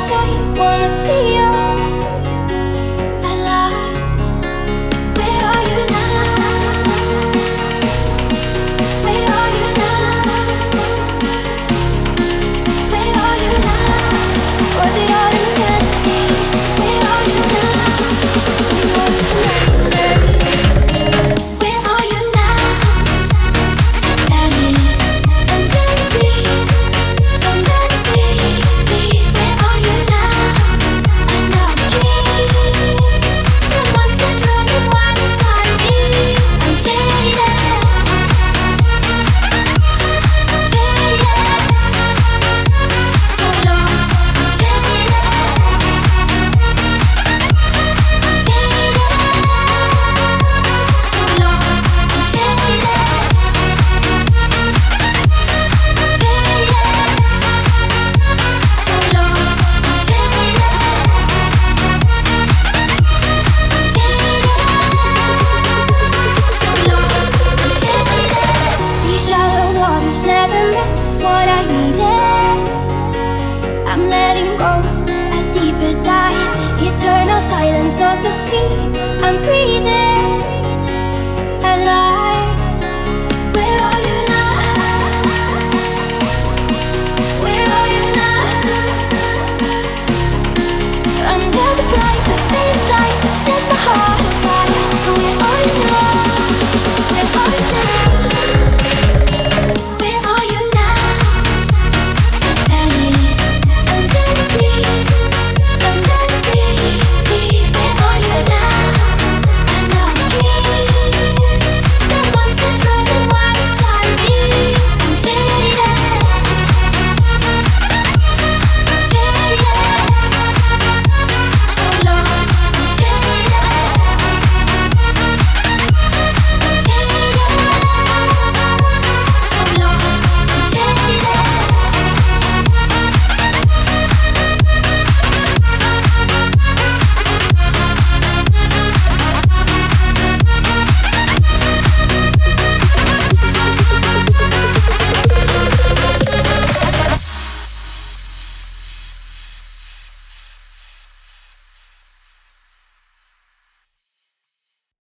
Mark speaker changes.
Speaker 1: sight, wanna see you alive. Where are you now? Where are you now? Where are you now? Was it all in fantasy? Where are you now? Where are you now? Let me and then see, and then see me. Where are you now? Another dream. The monsters running wild inside me. I'm faded, faded, so lost. I'm faded, faded, so lost. I'm faded, faded, so lost. I'm These shallow waters never meant what I needed. I'm letting go, a deeper dive, eternal silence of the sea.